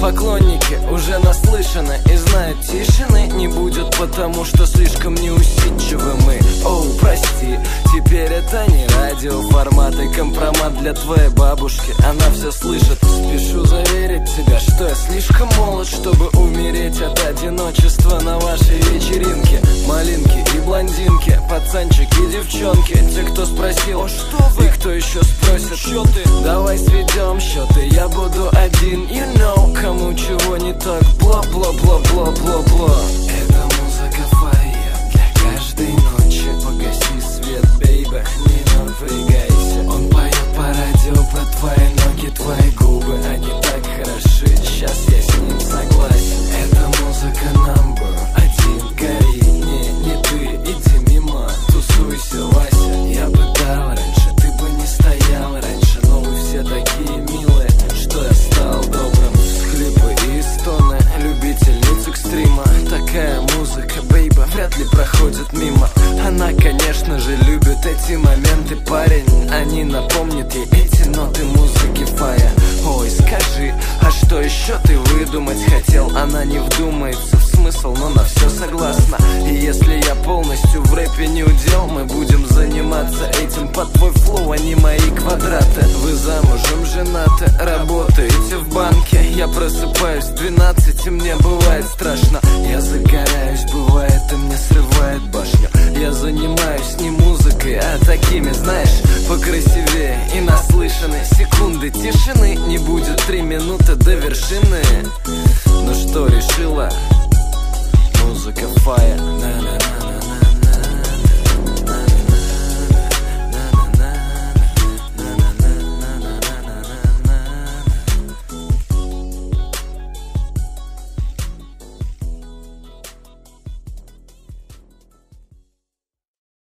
Поклонники уже наслышаны и знают, тишины не будет, потому что слишком неусидчивы мы. Оу, прости, теперь это не радиоформат и компромат для твоей бабушки, она все слышит. Спешу заверить тебя, что я слишком молод, чтобы умереть от одиночества на вашей вечеринке. Малинки и блондинки, пацанчики и девчонки, те, кто спросил, что вы, и кто еще спросит, что ты, давай сведем счеты, я буду один, you know, кому чего не так, бла-бла-бла-бла-бла-бла. Это музыка фая для каждой ночи. Погаси свет, бейбе, не напрягайся. Он поет по радио про твои ноги, твои губы, они так хороши, сейчас я с ним согласен. Это музыка number один, гори, не ты, иди мимо, тусуйся, Вася. Я бы дал раньше, ты бы не стоял раньше, но вы все такие милые, что я стал добрым. Всхлипы и стоны любительниц экстрима. Такая музыка, бейба, вряд ли проходит мимо. Она, конечно же, любит эти моменты, парень. Они напомнят ей эти ноты музыки фая. Ой, скажи, а что еще ты выдумать хотел? Она не вдумается в смысл, но на все согласна. И если я полностью в рэпе не удел, мы будем заниматься этим под твой флоу, а не мои квадраты. Вы замужем, женаты, работаете в банке. Я просыпаюсь в 12, и мне бывает страшно. Я загораюсь, бывает, и мне срывает башню. Я занимаюсь не музыкой, а такими, знаешь, покрасивее и наслышаны. Секунды тишины, не будет 3 минуты до вершины. Ну что, решила? Музыка фая, на-на-на.